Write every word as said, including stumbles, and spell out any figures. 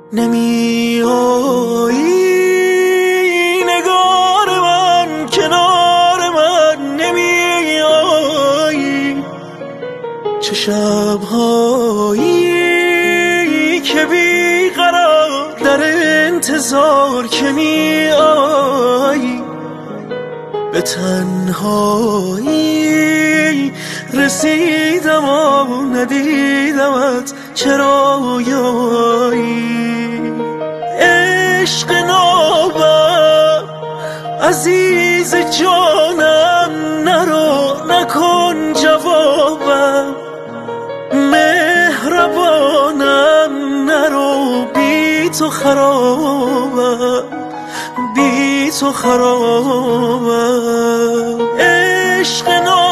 نمی آیی نگار من، کنار من نمی آیی. چه شب‌هایی که بیقرار در انتظار که می آیی. به تنهایی رسیدم و ندیدمت، چرا رویایی؟ عشق نابم عزیز جانم، نرو نکن جوابم. مهربانم نرو، بی تو خرابم، بی تو خرابم. عشق نابم